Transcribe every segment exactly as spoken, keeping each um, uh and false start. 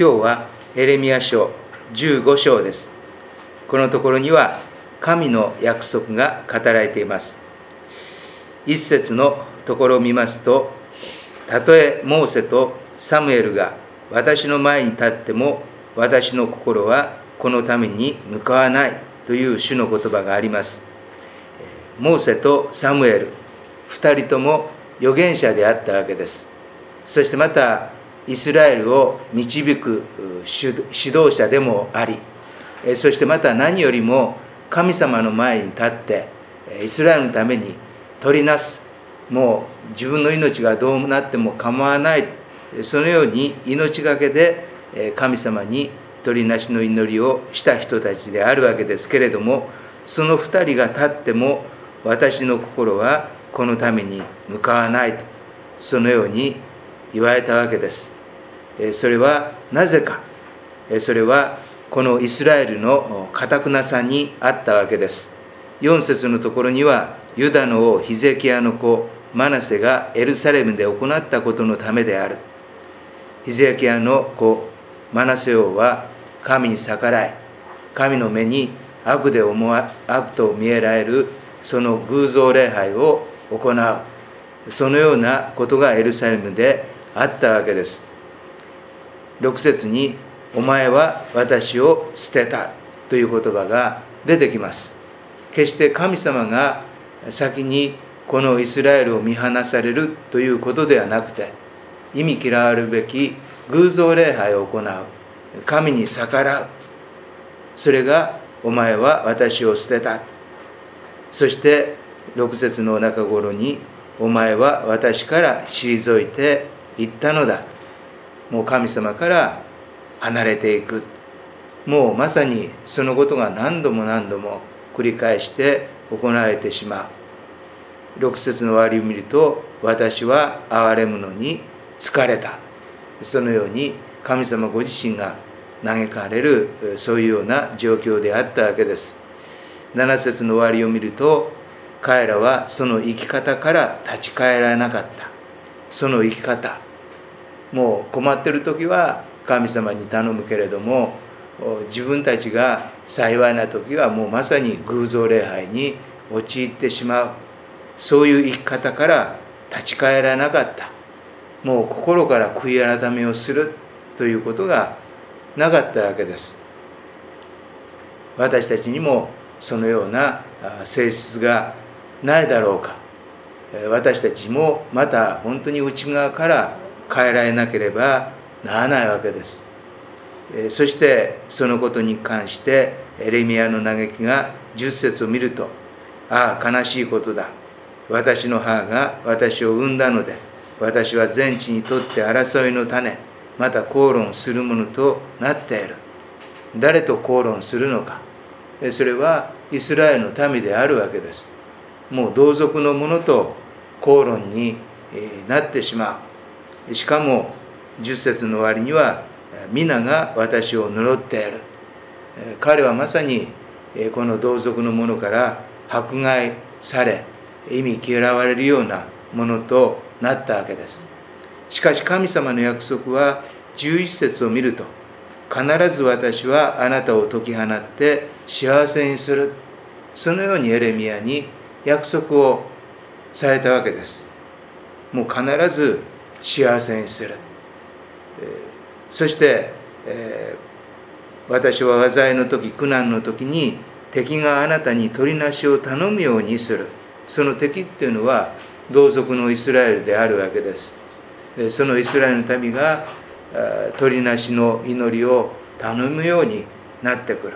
日はエレミヤ書じゅうご章です。このところには神の約束が語られています。一節のところを見ますと、たとえモーセとサムエルが私の前に立っても、私の心はこのために向かわないという主の言葉があります。モーセとサムエル、二人とも預言者であったわけです。そしてまたイスラエルを導く指導者でもあり、そしてまた何よりも神様の前に立ってイスラエルのために取りなす、もう自分の命がどうなっても構わない、そのように命がけで神様に取りなしの祈りをした人たちであるわけですけれども、その二人が立っても私の心はこのために向かわないと、そのように言われたわけです。それはなぜか、それはこのイスラエルの堅くなさにあったわけです。よん節のところには、ユダの王ヒゼキヤの子マナセがエルサレムで行ったことのためである。ヒゼキヤの子マナセ王は神に逆らい、神の目に悪で思わ悪と見えられるその偶像礼拝を行う、そのようなことがエルサレムであったわけです。ろく節に、お前は私を捨てたという言葉が出てきます。決して神様が先にこのイスラエルを見放されるということではなくて、忌み嫌われるべき偶像礼拝を行う、神に逆らう、それがお前は私を捨てた。そしてろく節の中頃に、お前は私から退いていったのだ。もう神様から離れていく。もうまさにそのことが何度も何度も繰り返して行われてしまう。ろく節の終わりを見ると、私は憐れむのに疲れた。そのように神様ご自身が嘆かれる、そういうような状況であったわけです。なな節の終わりを見ると、彼らはその生き方から立ち返らなかった。その生き方、もう困っている時は神様に頼むけれども、自分たちが幸いな時はもうまさに偶像礼拝に陥ってしまう。そういう生き方から立ち返らなかった。もう心から悔い改めをするということがなかったわけです。私たちにもそのような性質がないだろうか。私たちもまた本当に内側から変えられなければならないわけです。そしてそのことに関してエレミヤの嘆きがじゅっ節を見ると、ああ悲しいことだ。私の母が私を産んだので、私は全地にとって争いの種、また口論するものとなっている。誰と口論するのか。それはイスラエルの民であるわけです。もう同族のものと口論になってしまう。しかもじゅっ節の終わりには、皆が私を呪っている。彼はまさにこの同族のものから迫害され、忌み嫌われるようなものとなったわけです。しかし神様の約束はじゅういち節を見ると、必ず私はあなたを解き放って幸せにする。そのようにエレミヤに約束をされたわけです。もう必ず幸せにする。そして、えー、私は災いの時、苦難の時に敵があなたに取りなしを頼むようにする。その敵っていうのは同族のイスラエルであるわけです。そのイスラエルの民が取りなしの祈りを頼むようになってくる。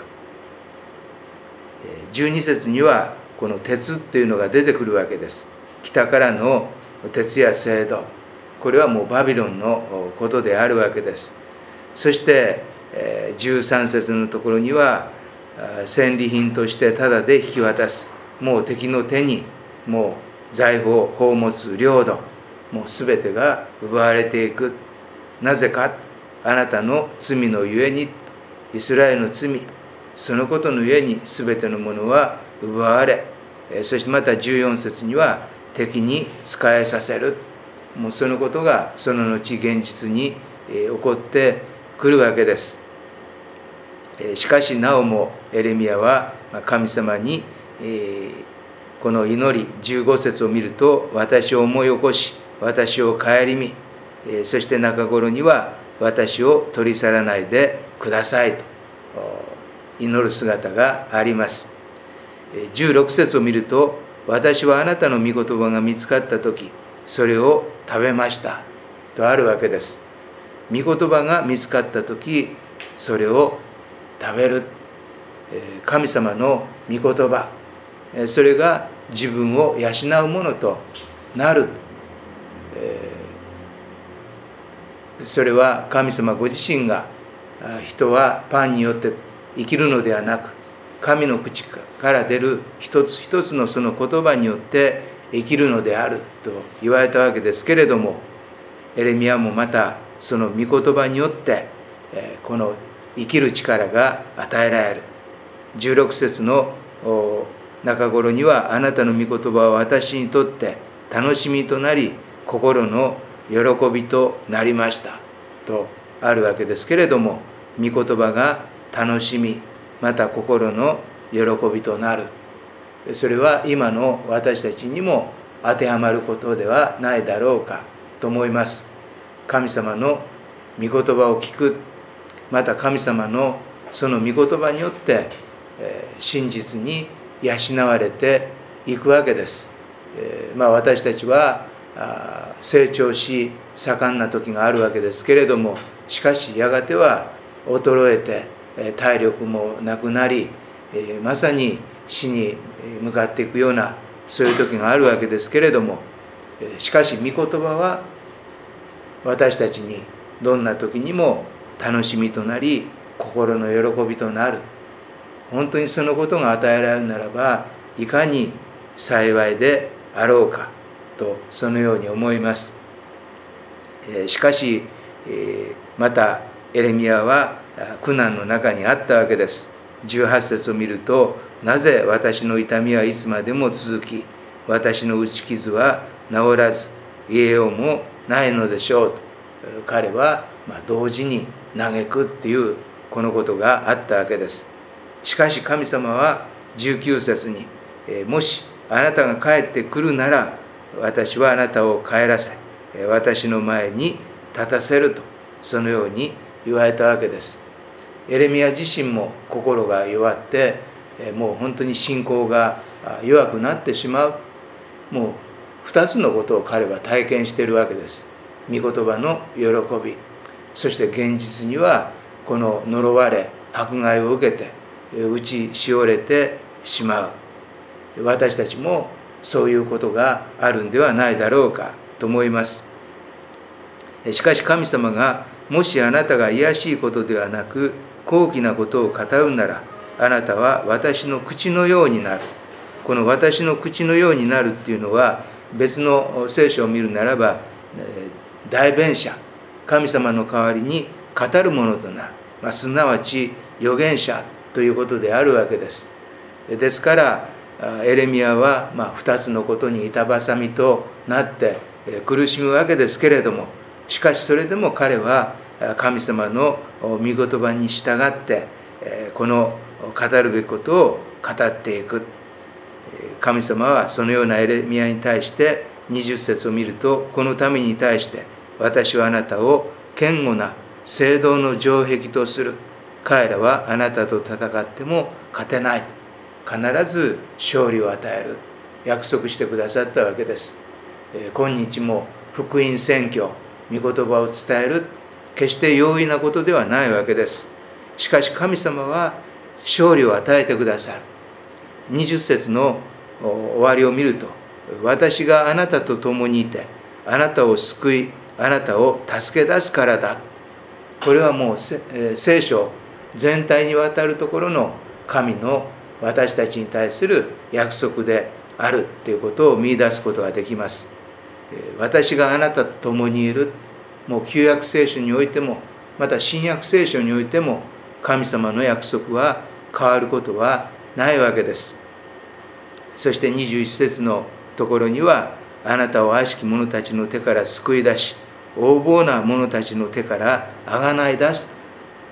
じゅうに節にはこの鉄っていうのが出てくるわけです。北からの鉄や青銅、これはもうバビロンのことであるわけです。そしてじゅうさん節のところには、戦利品としてただで引き渡す。もう敵の手にもう財宝、宝物、領土、もう全てが奪われていく。なぜか、あなたの罪のゆえに、イスラエルの罪、そのことのゆえに全てのものは奪われ、そしてまたじゅうよん節には敵に仕えさせる。もうそのことがその後現実に起こって来るわけです。しかしなおもエレミヤは神様に、えー、この祈りじゅうご節を見ると、私を思い起こし私を顧み、えー、そして中頃には私を取り去らないでくださいと祈る姿があります。じゅうろく節を見ると、私はあなたの御言葉が見つかった時それを食べましたとあるわけです。御言葉が見つかった時それを食べる。神様の御言葉、それが自分を養うものとなる。それは神様ご自身が、人はパンによって生きるのではなく、神の口から出る一つ一つのその言葉によって生きるのであると言われたわけですけれども、エレミヤもまたその御言葉によってこの生きる力が与えられる。じゅうろく節の中頃には、あなたの御言葉は私にとって楽しみとなり心の喜びとなりましたとあるわけですけれども、御言葉が楽しみ、また心の喜びとなる。それは今の私たちにも当てはまることではないだろうかと思います。神様の御言葉を聞く、また神様のその御言葉によって真実に養われていくわけです。まあ、私たちは成長し盛んな時があるわけですけれども、しかしやがては衰えて体力もなくなり、まさに死に向かっていくようなそういう時があるわけですけれども、しかし御言葉は私たちにどんな時にも楽しみとなり心の喜びとなる。本当にそのことが与えられるならばいかに幸いであろうかと、そのように思います。しかしまたエレミヤは苦難の中にあったわけです。じゅうはち節を見ると、なぜ私の痛みはいつまでも続き、私の打ち傷は治らず癒えようもないのでしょうと、彼は同時に嘆くっていうこのことがあったわけです。しかし神様はじゅうきゅう節に、もしあなたが帰ってくるなら私はあなたを帰らせ私の前に立たせると、そのように言われたわけです。エレミヤ自身も心が弱って、もう本当に信仰が弱くなってしまう、もう二つのことを彼は体験しているわけです。御言葉の喜び、そして現実にはこの呪われ迫害を受けて打ちしおれてしまう。私たちもそういうことがあるんではないだろうかと思います。しかし神様が、もしあなたが卑しいことではなく高貴なことを語るなら、あなたは私の口のようになる。この私の口のようになるっていうのは、別の聖書を見るならば代弁者、神様の代わりに語るものとなる、まあ、すなわち預言者ということであるわけです。ですからエレミヤはまあ二つのことに板挟みとなって苦しむわけですけれども、しかしそれでも彼は神様の御言葉に従ってこの語るべきことを語っていく。神様はそのようなエレミヤに対してにじゅう節を見ると、このために対して私はあなたを堅固な聖堂の城壁とする。彼らはあなたと戦っても勝てない。必ず勝利を与える。約束してくださったわけです。今日も福音宣教、御言葉を伝える、決して容易なことではないわけです。しかし神様は勝利を与えてくださる。にじゅう節の終わりを見ると、私があなたと共にいてあなたを救いあなたを助け出すからだ。これはもう聖書全体にわたるところの神の私たちに対する約束であるということを見出すことができます。私があなたと共にいる、もう旧約聖書においてもまた新約聖書においても神様の約束は変わることはないわけです。そしてにじゅういち節のところには、あなたを悪しき者たちの手から救い出し横暴な者たちの手からあがない出す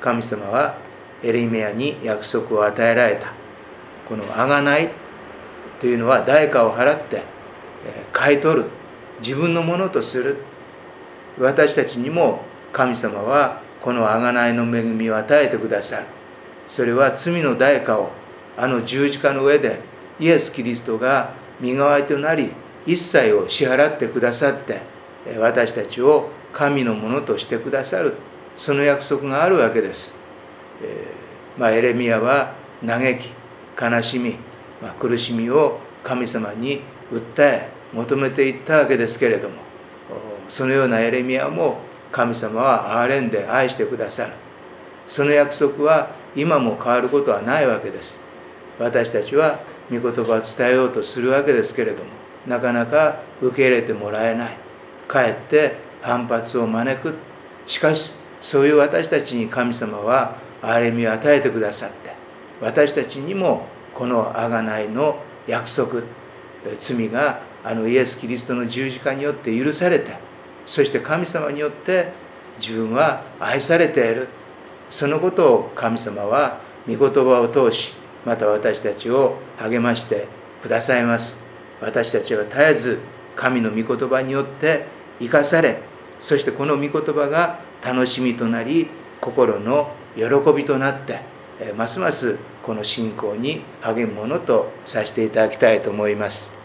神様はエレミヤに約束を与えられた。この贖いというのは代価を払って買い取る、自分のものとする。私たちにも神様はこの贖いの恵みを与えてくださる。それは罪の代価をあの十字架の上でイエス・キリストが身代わりとなり一切を支払ってくださって、私たちを神のものとしてくださる、その約束があるわけです。えーまあ、エレミヤは嘆き、悲しみ、まあ、苦しみを神様に訴え求めていったわけですけれども、そのようなエレミヤも神様は憐れんで愛してくださる。その約束は今も変わることはないわけです。私たちは御言葉を伝えようとするわけですけれども、なかなか受け入れてもらえない。かえって反発を招く。しかしそういう私たちに神様は憐れみを与えてくださって、私たちにもこの贖いの約束、罪があのイエス・キリストの十字架によって許されて、そして神様によって自分は愛されている、そのことを神様は御言葉を通し、また私たちを励ましてくださいます。私たちは絶えず神の御言葉によって生かされ、そしてこの御言葉が楽しみとなり、心の喜びとなって、ますますこの信仰に励むものとさせていただきたいと思います。